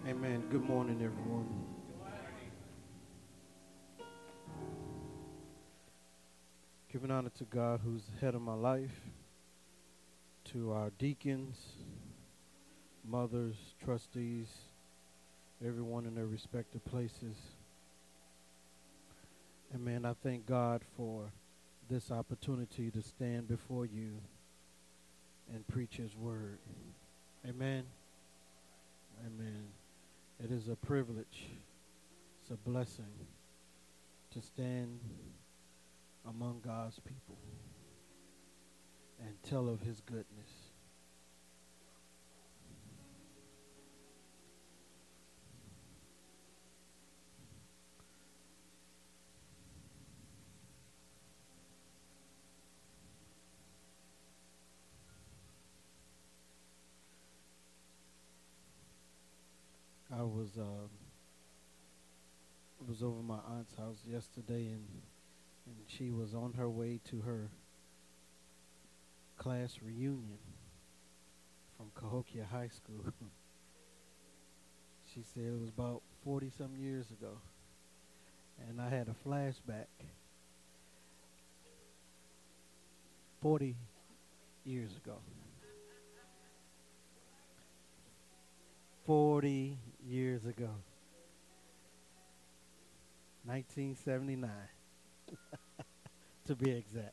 Amen. Good morning, everyone. Giving honor to God, who's the head of my life, to our deacons, mothers, trustees, everyone in their respective places. Amen. I thank God for this opportunity to stand before you and preach His word. Amen. Amen. It is a privilege, it's a blessing to stand among God's people and tell of His goodness. I was over my aunt's house yesterday, and she was on her way to her class reunion from Cahokia High School. She said it was about 40 some years ago, and I had a flashback. 40 years ago. 40 years ago. 1979, to be exact.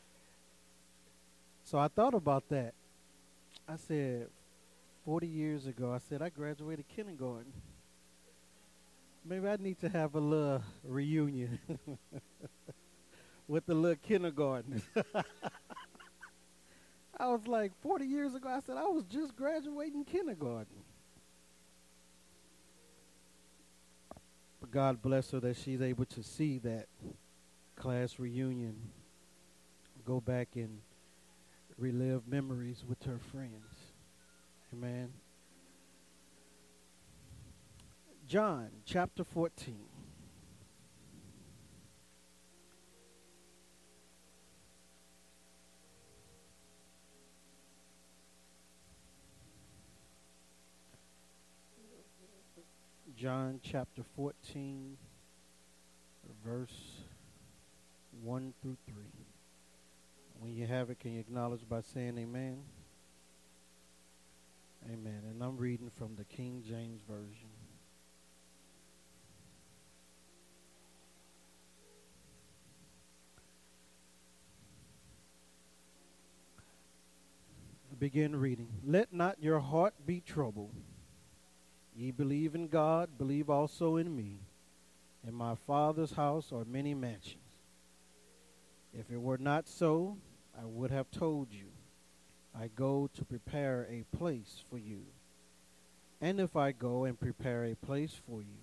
So I thought about that. I said, 40 years ago, I said, I graduated kindergarten. Maybe I need to have a little reunion with the little kindergarten. I was like, 40 years ago, I said, I was just graduating kindergarten. But God bless her that she's able to see that class reunion, go back and relive memories with her friends. Amen. John chapter 14. John chapter 14, verse 1 through 3. When you have it, can you acknowledge by saying amen? Amen. And I'm reading from the King James Version. I begin reading. Let not your heart be troubled. Ye believe in God, believe also in me. In my Father's house are many mansions. If it were not so, I would have told you. I go to prepare a place for you. And if I go and prepare a place for you,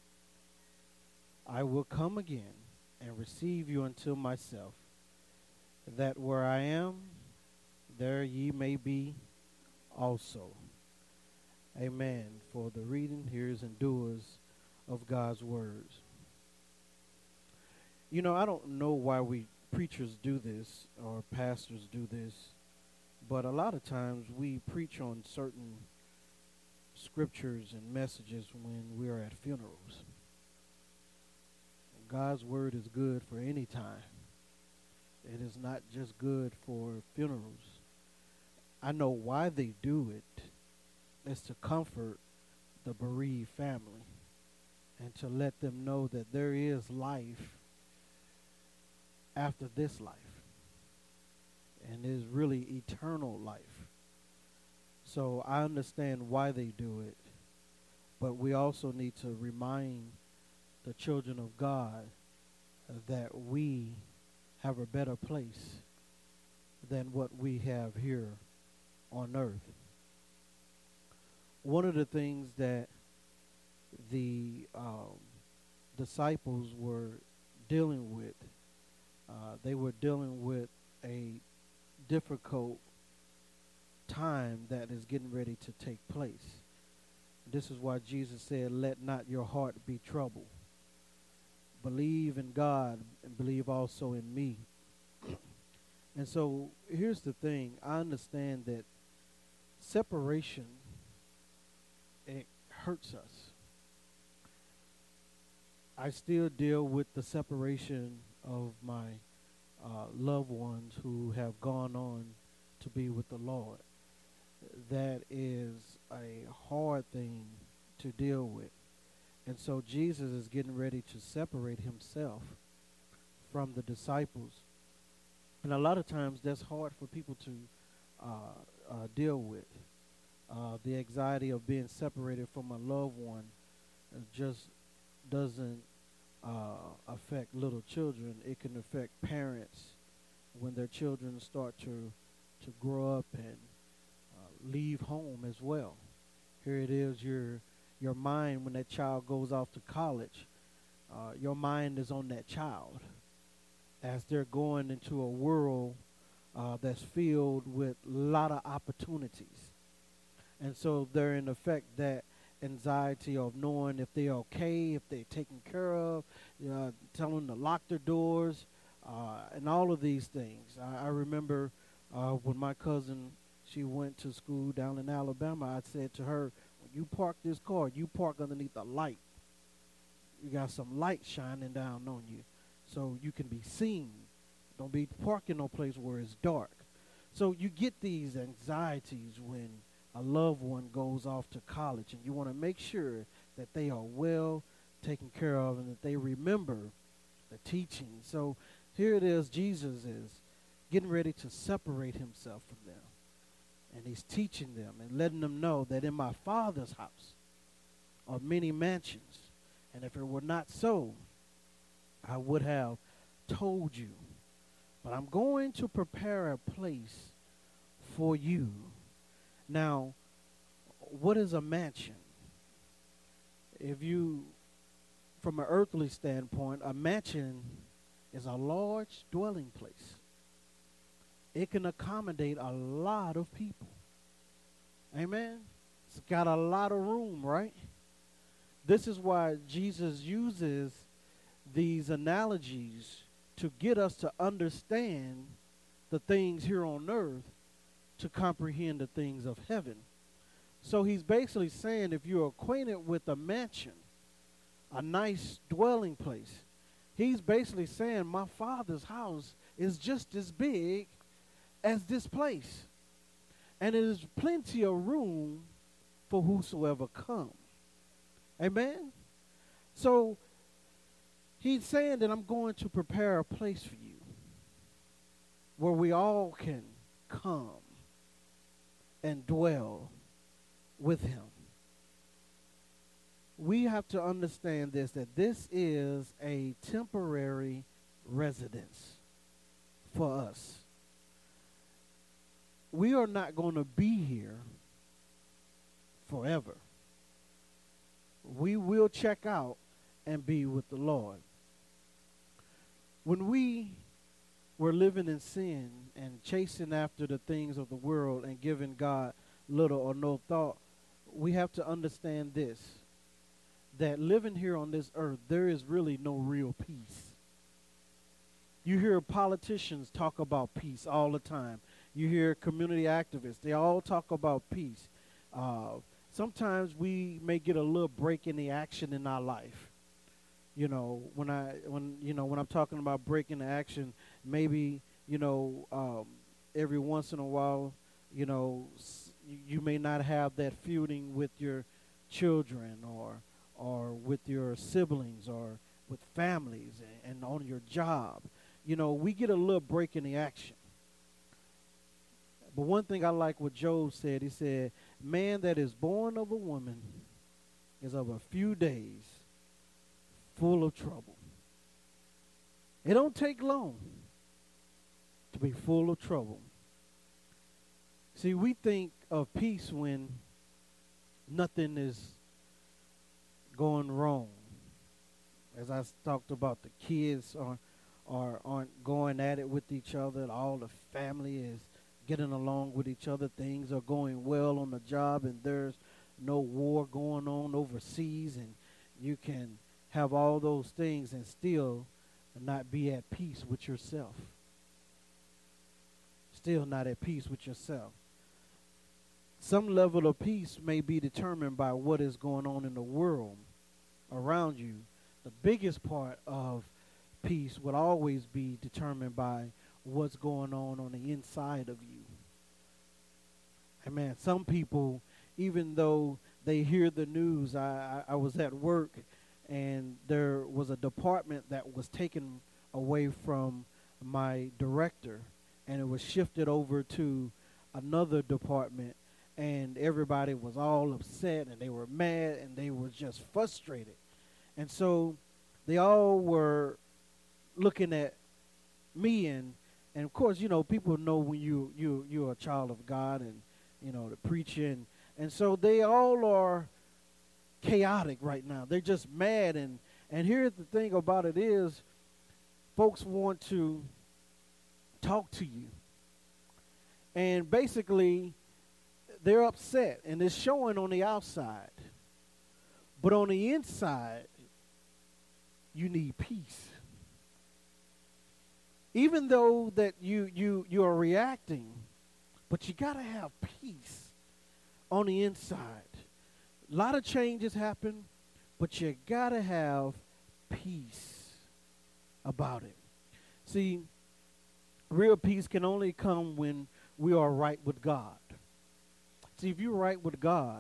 I will come again and receive you unto myself, that where I am, there ye may be also. Amen. For the reading, hearers, and doers of God's words. You know, I don't know why we preachers do this or pastors do this, but a lot of times we preach on certain scriptures and messages when we are at funerals. God's word is good for any time. It is not just good for funerals. I know why they do it. It's to comfort the bereaved family and to let them know that there is life after this life, and is really eternal life. So I understand why they do it, but we also need to remind the children of God that we have a better place than what we have here on earth. One of the things that the disciples were dealing with, they were dealing with a difficult time that is getting ready to take place. This is why Jesus said, let not your heart be troubled. Believe in God and believe also in me. And so here's the thing. I understand that separation, it hurts us. I still deal with the separation of my loved ones who have gone on to be with the Lord. That is a hard thing to deal with. And so Jesus is getting ready to separate himself from the disciples. And a lot of times that's hard for people to deal with. The anxiety of being separated from a loved one just doesn't affect little children. It can affect parents when their children start to grow up and leave home as well. Here it is, your mind when that child goes off to college, your mind is on that child as they're going into a world that's filled with a lot of opportunities. And so they're in effect that anxiety of knowing if they're okay, if they're taken care of, telling them to lock their doors, and all of these things. I remember when my cousin, she went to school down in Alabama, I said to her, when you park this car, you park underneath a light. You got some light shining down on you so you can be seen. Don't be parking no place where it's dark. So you get these anxieties when a loved one goes off to college, and you want to make sure that they are well taken care of and that they remember the teaching. So here it is, Jesus is getting ready to separate himself from them. And he's teaching them and letting them know that in my Father's house are many mansions. And if it were not so, I would have told you. But I'm going to prepare a place for you. Now, what is a mansion? If you, from an earthly standpoint, a mansion is a large dwelling place. It can accommodate a lot of people. Amen? It's got a lot of room, right? This is why Jesus uses these analogies to get us to understand the things here on earth to comprehend the things of heaven. So he's basically saying if you're acquainted with a mansion, a nice dwelling place, he's basically saying my Father's house is just as big as this place. And it is plenty of room for whosoever come. Amen? So he's saying that I'm going to prepare a place for you where we all can come and dwell with him. We have to understand this, that this is a temporary residence for us. We are not going to be here forever. We will check out and be with the Lord. When we were living in sin and chasing after the things of the world and giving God little or no thought, we have to understand this, that living here on this earth, there is really no real peace. You hear politicians talk about peace all the time. You hear community activists, they all talk about peace. Sometimes we may get a little break in the action in our life. You know, when I'm talking about breaking the action, maybe, every once in a while, you may not have that feuding with your children or with your siblings or with families and on your job. We get a little break in the action. But one thing I like what Job said, he said, man that is born of a woman is of a few days full of trouble. It don't take long to be full of trouble. See, we think of peace when nothing is going wrong. As I talked about, the kids aren't going at it with each other. All the family is getting along with each other. Things are going well on the job, and there's no war going on overseas, and you can have all those things and still not be at peace with yourself. Still not at peace with yourself. Some level of peace may be determined by what is going on in the world around you the biggest part of peace would always be determined by what's going on the inside of you. Amen. Some people, even though they hear the news, I was at work and there was a department that was taken away from my director and it was shifted over to another department, and everybody was all upset and they were mad and they were just frustrated. And so they all were looking at me, and of course, people know when you're a child of God, and the preaching, and so they all are chaotic right now. They're just mad, and here's the thing about it is, folks want to talk to you, and basically they're upset, and it's showing on the outside, but on the inside, you need peace. Even though that you are reacting, but you got to have peace on the inside. A lot of changes happen, but you got to have peace about it. See, real peace can only come when we are right with God. See, if you're right with God,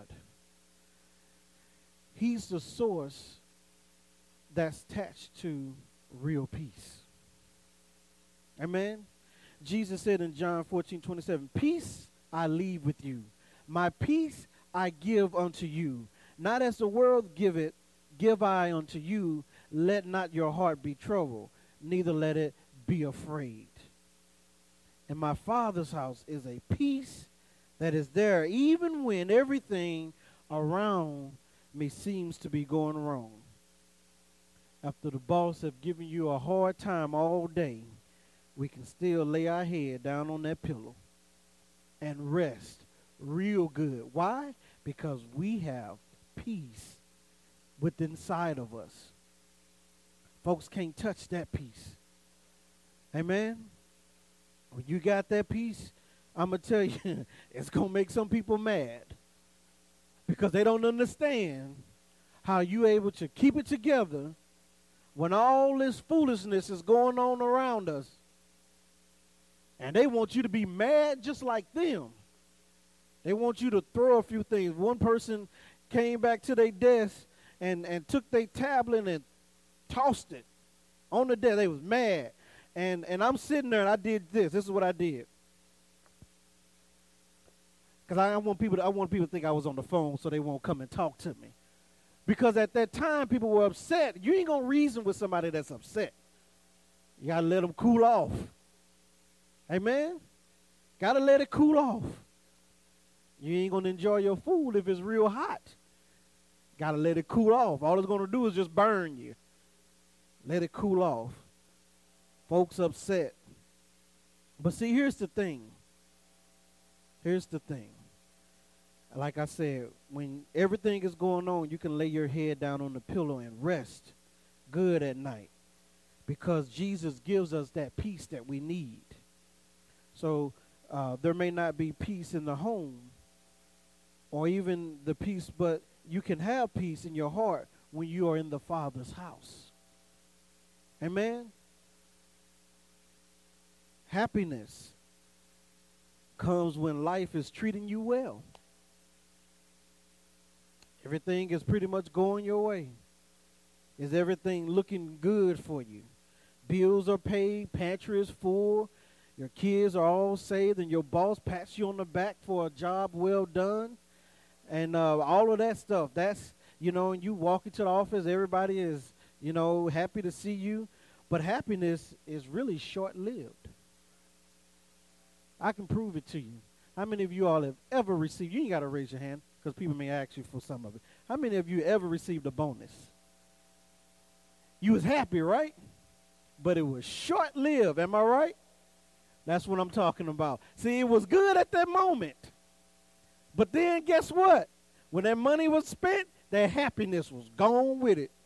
He's the source that's attached to real peace. Amen? Jesus said in John 14:27, "Peace I leave with you. My peace I give unto you. Not as the world giveth, give I unto you. Let not your heart be troubled, neither let it be afraid. In my Father's house is a peace that is there, even when everything around me seems to be going wrong." After the boss have given you a hard time all day, we can still lay our head down on that pillow and rest real good. Why? Because we have peace within inside of us. Folks can't touch that peace. Amen? When you got that peace, I'm going to tell you, it's going to make some people mad because they don't understand how you able to keep it together when all this foolishness is going on around us. And they want you to be mad just like them. They want you to throw a few things. One person came back to their desk and took their tablet and tossed it on the desk. They was mad. And I'm sitting there and I did this. This is what I did. Because I want people to think I was on the phone so they won't come and talk to me. Because at that time, people were upset. You ain't going to reason with somebody that's upset. You got to let them cool off. Amen? Got to let it cool off. You ain't going to enjoy your food if it's real hot. Got to let it cool off. All it's going to do is just burn you. Let it cool off. Folks upset. But see, here's the thing. Here's the thing. Like I said, when everything is going on, you can lay your head down on the pillow and rest good at night because Jesus gives us that peace that we need. So there may not be peace in the home or even the peace, but you can have peace in your heart when you are in the Father's house. Amen? Happiness comes when life is treating you well. Everything is pretty much going your way. Is everything looking good for you? Bills are paid, pantry is full, your kids are all saved, and your boss pats you on the back for a job well done. And all of that stuff, that's, and you walk into the office, everybody is, happy to see you. But happiness is really short-lived. I can prove it to you. How many of you all have ever received, you ain't got to raise your hand because people may ask you for some of it. How many of you ever received a bonus? You was happy, right? But it was short-lived, am I right? That's what I'm talking about. See, it was good at that moment. But then guess what? When that money was spent, that happiness was gone with it.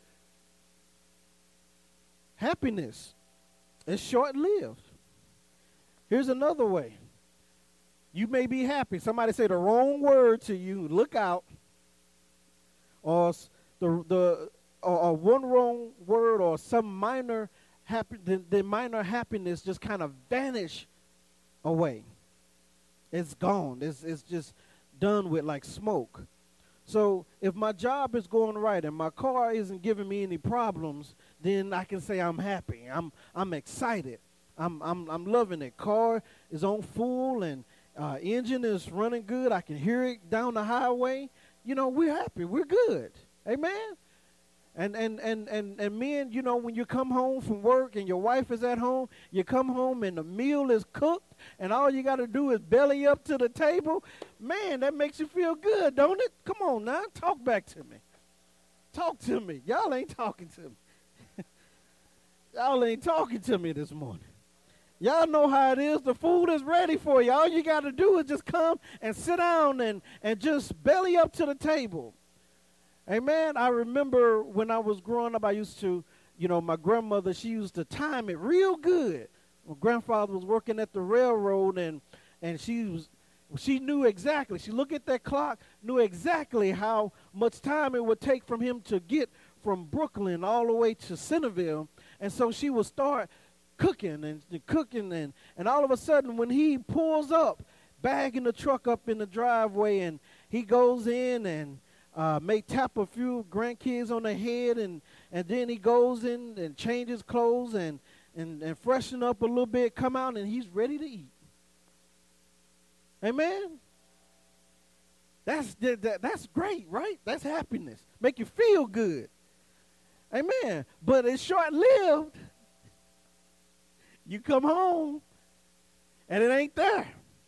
Happiness is short-lived. Here's another way. You may be happy. Somebody say the wrong word to you. Look out. Or or one wrong word or some minor the minor happiness just kind of vanish away. It's gone. It's just done with like smoke. So if my job is going right and my car isn't giving me any problems, then I can say I'm happy. I'm excited. I'm loving it. Car is on full and engine is running good. I can hear it down the highway. You know, we're happy. We're good. Amen. And men, you know, when you come home from work and your wife is at home, you come home and the meal is cooked and all you got to do is belly up to the table. Man, that makes you feel good, don't it? Come on now, talk back to me. Talk to me. Y'all ain't talking to me. Y'all ain't talking to me this morning. Y'all know how it is. The food is ready for you. All you got to do is just come and sit down and just belly up to the table. Amen. I remember when I was growing up, I used to, you know, my grandmother, she used to time it real good. My grandfather was working at the railroad, and she knew exactly. She looked at that clock, knew exactly how much time it would take from him to get from Brooklyn all the way to Centerville. And so she would start cooking and all of a sudden when he pulls up, bagging the truck up in the driveway, and he goes in and may tap a few grandkids on the head, and then he goes in and changes clothes and freshen up a little bit, come out, and he's ready to eat. Amen? That's great, right? That's happiness. Make you feel good. Amen. But it's short-lived. You come home, and it ain't there.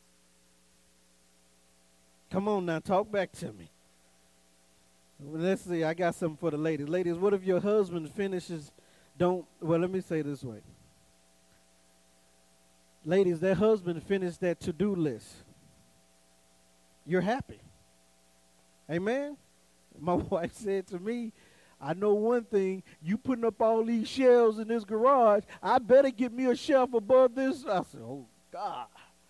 Come on now, talk back to me. Let's see, I got something for the ladies. Ladies, what if your husband finishes, well, let me say it this way. Ladies, their husband finished that to-do list. You're happy. Amen? My wife said to me, I know one thing, you putting up all these shelves in this garage, I better get me a shelf above this. I said, oh, God.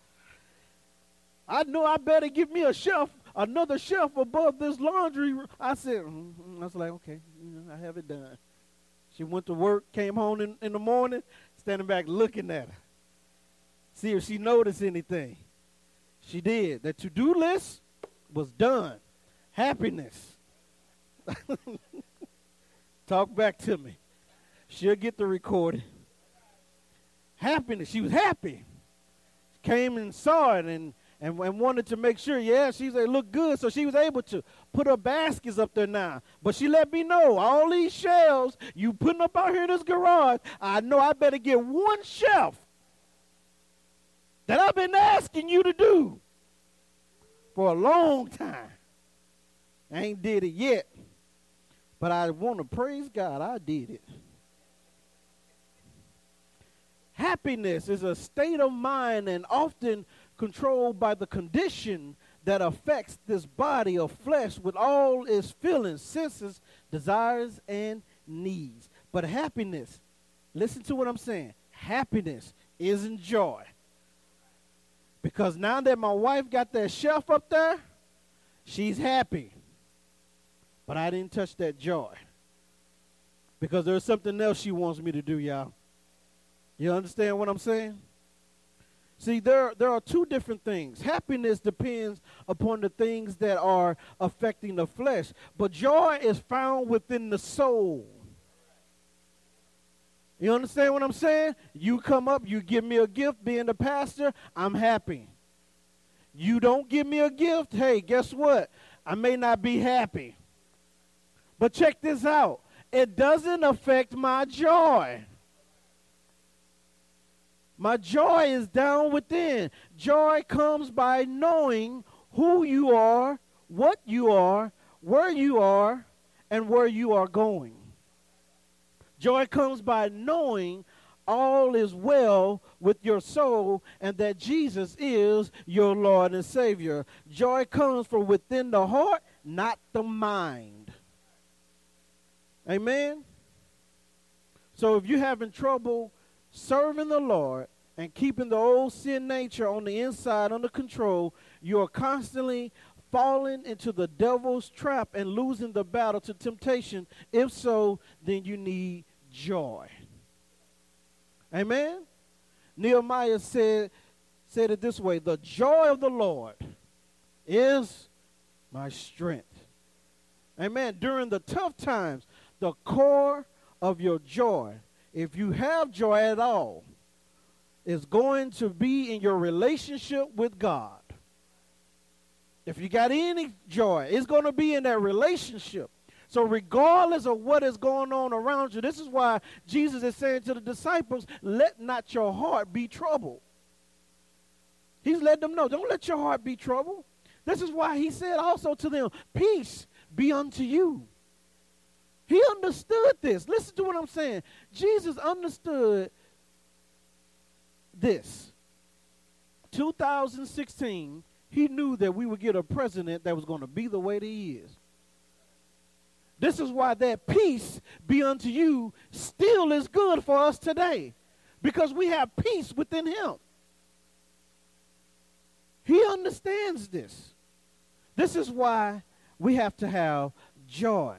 I know I better get me a shelf, another shelf above this laundry. I said, I was like, okay, I have it done. She went to work, came home in the morning, standing back looking at her. See if she noticed anything. She did. The to-do list was done. Happiness. Talk back to me. She'll get the recording. Happiness. She was happy. She came and saw it and wanted to make sure, she said, look good. So she was able to put her baskets up there now. But she let me know, all these shelves you putting up out here in this garage, I know I better get one shelf that I've been asking you to do for a long time. I ain't did it yet, but I want to praise God I did it. Happiness is a state of mind and often controlled by the condition that affects this body of flesh with all its feelings, senses, desires, and needs. But happiness, listen to what I'm saying, happiness isn't joy. Because now that my wife got that shelf up there, she's happy. But I didn't touch that joy. Because there's something else she wants me to do, y'all. You understand what I'm saying? See, there are two different things. Happiness depends upon the things that are affecting the flesh. But joy is found within the soul. You understand what I'm saying? You come up, you give me a gift, being the pastor, I'm happy. You don't give me a gift, hey, guess what? I may not be happy. But check this out. It doesn't affect my joy. My joy is down within. Joy comes by knowing who you are, what you are, where you are, and where you are going. Joy comes by knowing all is well with your soul and that Jesus is your Lord and Savior. Joy comes from within the heart, not the mind. Amen? So if you're having trouble serving the Lord and keeping the old sin nature on the inside under control, you are constantly falling into the devil's trap and losing the battle to temptation? If so, then you need joy. Amen? Nehemiah said it this way: the joy of the Lord is my strength. Amen. During the tough times, the core of your joy, if you have joy at all, is going to be in your relationship with God. If you got any joy, it's going to be in that relationship. So regardless of what is going on around you, this is why Jesus is saying to the disciples, let not your heart be troubled. He's letting them know, don't let your heart be troubled. This is why he said also to them, peace be unto you. He understood this. Listen to what I'm saying. Jesus understood this. 2016, he knew that we would get a president that was going to be the way that he is. This is why that peace be unto you still is good for us today, because we have peace within him. He understands this. This is why we have to have joy.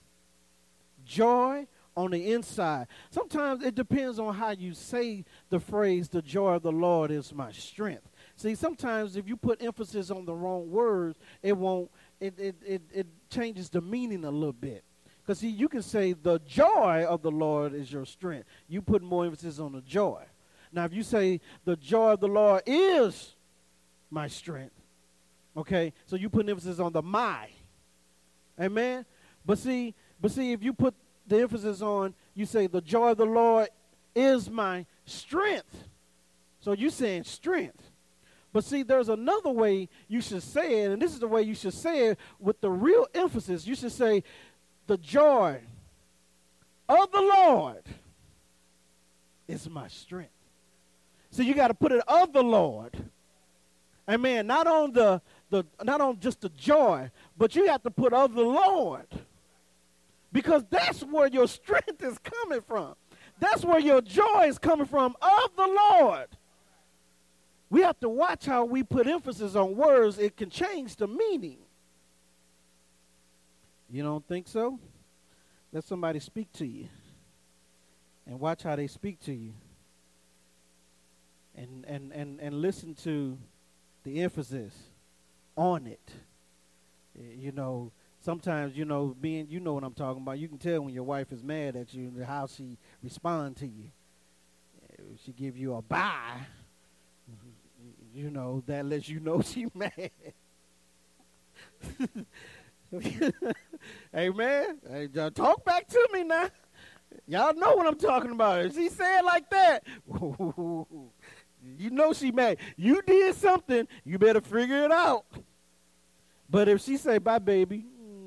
Joy on the inside. Sometimes it depends on how you say the phrase, the joy of the Lord is my strength. See, sometimes if you put emphasis on the wrong words, it changes the meaning a little bit. Because see, you can say the joy of the Lord is your strength. You put more emphasis on the joy. Now, if you say the joy of the Lord is my strength, okay, so you put emphasis on the my. Amen? But see, if you put the emphasis on, you say the joy of the Lord is my strength. So you're saying strength. But see, there's another way you should say it, and this is the way you should say it with the real emphasis. You should say, the joy of the Lord is my strength. So you got to put it of the Lord. Amen. Not on not on just the joy, but you have to put of the Lord. Because that's where your strength is coming from. That's where your joy is coming from, of the Lord. We have to watch how we put emphasis on words. It can change the meaning. You don't think so? Let somebody speak to you. And watch how they speak to you. And listen to the emphasis on it. You know, sometimes, you know, you know what I'm talking about. You can tell when your wife is mad at you and how she responds to you. If she give you a bye, you know, that lets you know she mad. Amen. Hey, talk back to me now. Y'all know what I'm talking about. If she say it like that, you know she mad. You did something, you better figure it out. But if she say, bye, baby,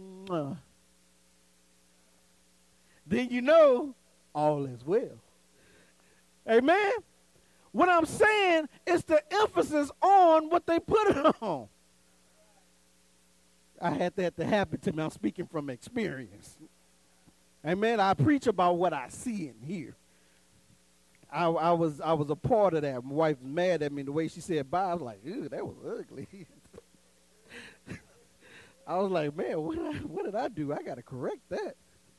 then you know all is well. Amen? What I'm saying is the emphasis on what they put it on. I had that to happen to me. I'm speaking from experience. Amen. I preach about what I see and hear. I was a part of that. My wife was mad at me the way she said bye. I was like, ew, that was ugly. I was like, man, what did I do? I got to correct that.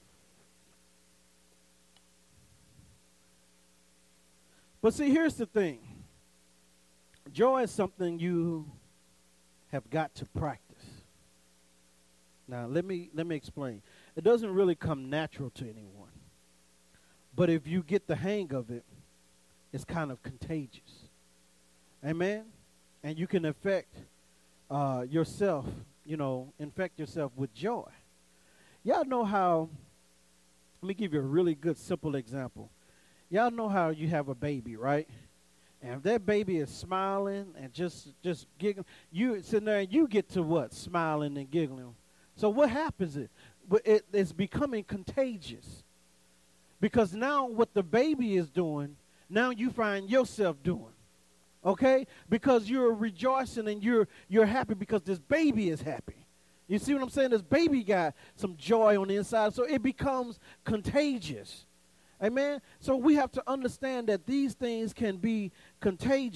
But see, here's the thing. Joy is something you have got to practice. Now, let me explain. It doesn't really come natural to anyone. But if you get the hang of it, it's kind of contagious. Amen? And you can affect yourself, you know, infect yourself with joy. Y'all know how, let me give you a really good, simple example. Y'all know how you have a baby, right? And if that baby is smiling and just giggling, you sitting there and you get to what? Smiling and giggling. So what happens is it's becoming contagious. Because now what the baby is doing, now you find yourself doing. Okay? Because you're rejoicing and you're happy because this baby is happy. You see what I'm saying? This baby got some joy on the inside, so it becomes contagious. Amen? So we have to understand that these things can be contagious.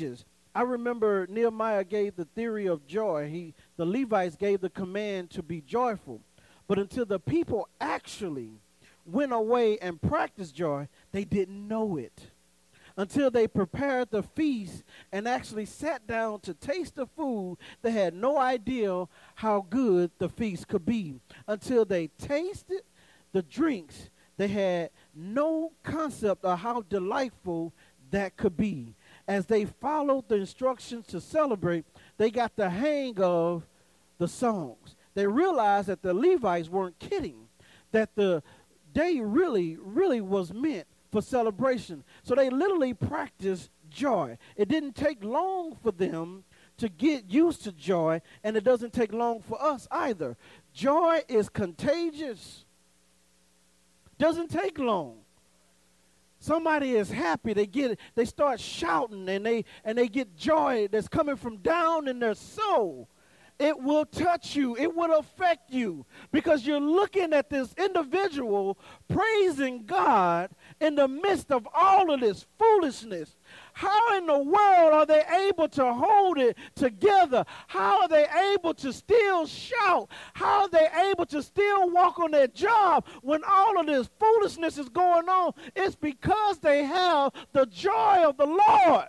I remember Nehemiah gave the theory of joy. The Levites gave the command to be joyful. But until the people actually went away and practiced joy, they didn't know it. Until they prepared the feast and actually sat down to taste the food, they had no idea how good the feast could be. Until they tasted the drinks, they had no concept of how delightful that could be. As they followed the instructions to celebrate, they got the hang of the songs. They realized that the Levites weren't kidding, that the day really, really was meant for celebration. So they literally practiced joy. It didn't take long for them to get used to joy, and it doesn't take long for us either. Joy is contagious. Doesn't take long. Somebody is happy, they start shouting, and they get joy that's coming from down in their soul. It will touch you. It will affect you because you're looking at this individual praising God in the midst of all of this foolishness. How in the world are they able to hold it together? How are they able to still shout? How are they able to still walk on their job when all of this foolishness is going on? It's because they have the joy of the Lord.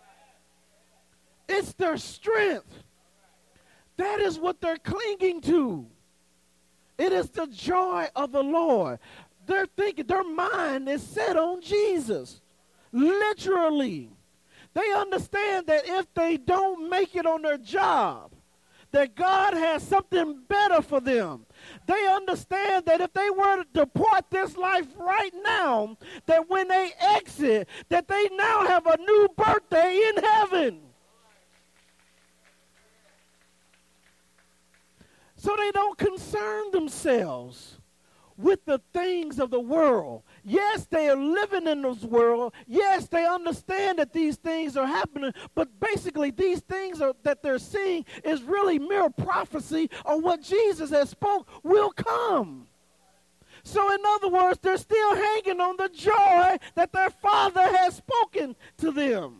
It's their strength. That is what they're clinging to. It is the joy of the Lord. They're thinking, their mind is set on Jesus. Literally. They understand that if they don't make it on their job, that God has something better for them. They understand that if they were to depart this life right now, that when they exit, that they now have a new birthday in heaven. So they don't concern themselves with the things of the world. Yes, they are living in this world. Yes, they understand that these things are happening, but basically these things that they're seeing is really mere prophecy of what Jesus has spoke will come. So in other words, they're still hanging on the joy that their Father has spoken to them.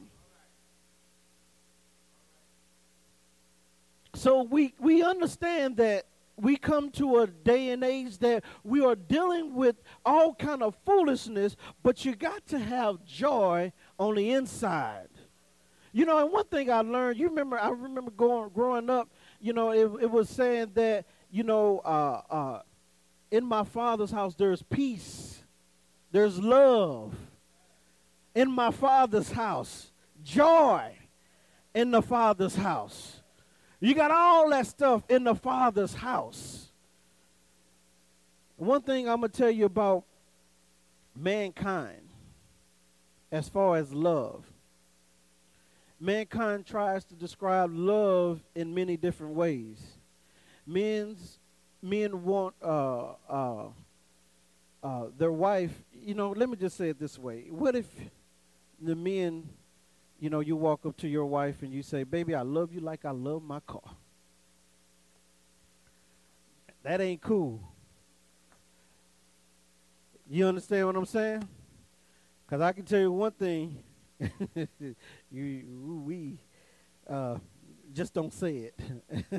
So we understand that we come to a day and age that we are dealing with all kind of foolishness, but you got to have joy on the inside. You know, and one thing I learned, I remember growing up, you know, it was saying that, you know, in my Father's house there's peace, there's love. In my Father's house, joy in the Father's house. You got all that stuff in the Father's house. One thing I'm going to tell you about mankind as far as love. Mankind tries to describe love in many different ways. Men want their wife, you know, let me just say it this way. What if the men, you know, you walk up to your wife and you say, baby, I love you like I love my car. That ain't cool. You understand what I'm saying? Because I can tell you one thing. Just don't say it.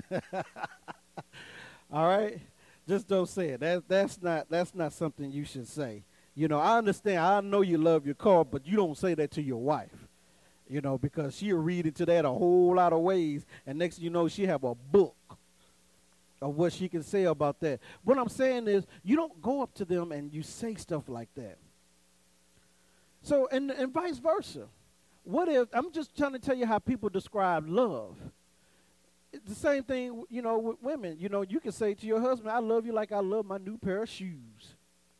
All right? Just don't say it. That's not something you should say. You know, I understand. I know you love your car, but you don't say that to your wife. You know, because she'll read into that a whole lot of ways, and next you know she have a book of what she can say about that. What I'm saying is you don't go up to them and you say stuff like that. So, and vice versa. What if, I'm just trying to tell you how people describe love. It's the same thing, you know, with women. You know, you can say to your husband, I love you like I love my new pair of shoes.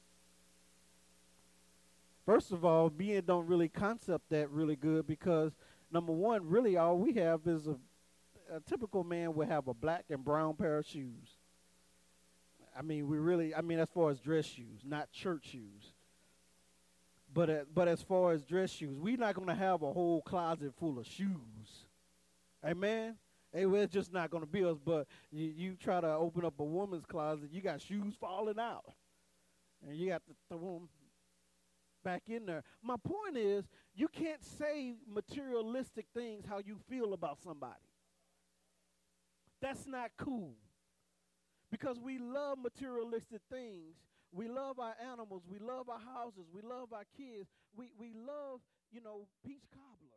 First of all, men don't really concept that really good because, number one, really all we have is a typical man would have a black and brown pair of shoes. I mean, as far as dress shoes, not church shoes. But as far as dress shoes, we're not going to have a whole closet full of shoes. Amen? It's just not going to be us, but you try to open up a woman's closet, you got shoes falling out. And you got to throw them. back in there. My point is, you can't say materialistic things how you feel about somebody. That's not cool. Because we love materialistic things. We love our animals. We love our houses. We love our kids. We love, peach cobbler.